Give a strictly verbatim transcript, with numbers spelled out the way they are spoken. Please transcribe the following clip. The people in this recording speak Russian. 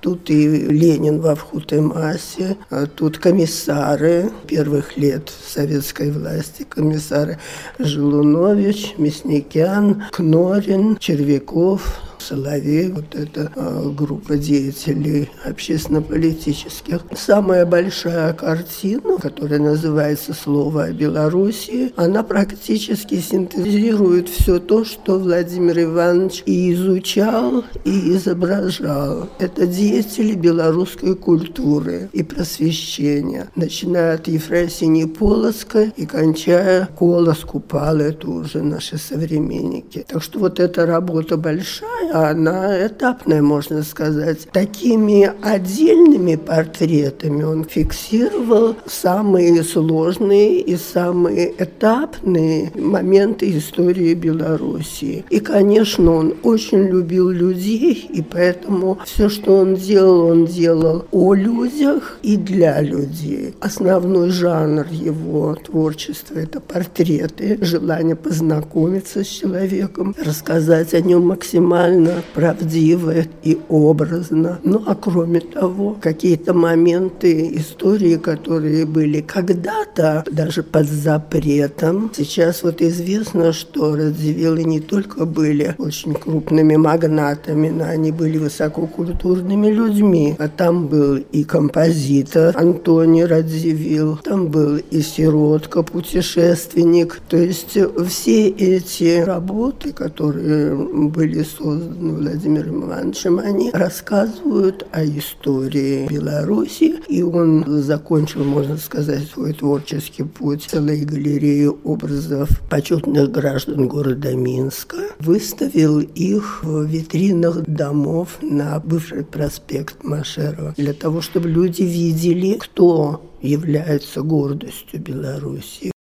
Тут и Ленин во Вхутемасе, а тут комиссары первых лет советской власти, комиссары Желунович, Мясникян, Кнорин, Червяков, Соловей, вот эта э, группа деятелей общественно-политических. Самая большая картина, которая называется «Слово о Белоруссии», она практически синтезирует все то, что Владимир Иванович и изучал, и изображал. Это деятели белорусской культуры и просвещения, начиная от Ефросиньи Полоцкой и кончая Колоску, Палы, это уже наши современники. Так что вот эта работа большая, она этапная, можно сказать. Такими отдельными портретами он фиксировал самые сложные и самые этапные моменты истории Белоруссии. И, конечно, он очень любил людей, и поэтому все, что он делал, он делал о людях и для людей. Основной жанр его творчества – это портреты, желание познакомиться с человеком, рассказать о нем максимально правдиво и образно. Ну, а кроме того, какие-то моменты истории, которые были когда-то даже под запретом. Сейчас вот известно, что Радзивиллы не только были очень крупными магнатами, но они были высококультурными людьми. А там был и композитор Антоний Радзивилл, там был и сиротка, путешественник. То есть все эти работы, которые были созданы Владимиром Ивановичем, они рассказывают о истории Беларуси, и он закончил, можно сказать, свой творческий путь целой галереей образов почетных граждан города Минска, выставил их в витринах домов на бывший проспект Машерова, для того, чтобы люди видели, кто является гордостью Беларуси.